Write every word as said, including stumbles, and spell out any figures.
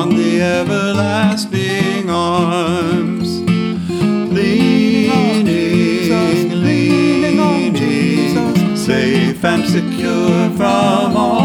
on the everlasting arms. Leaning, leaning on Jesus, safe and secure from all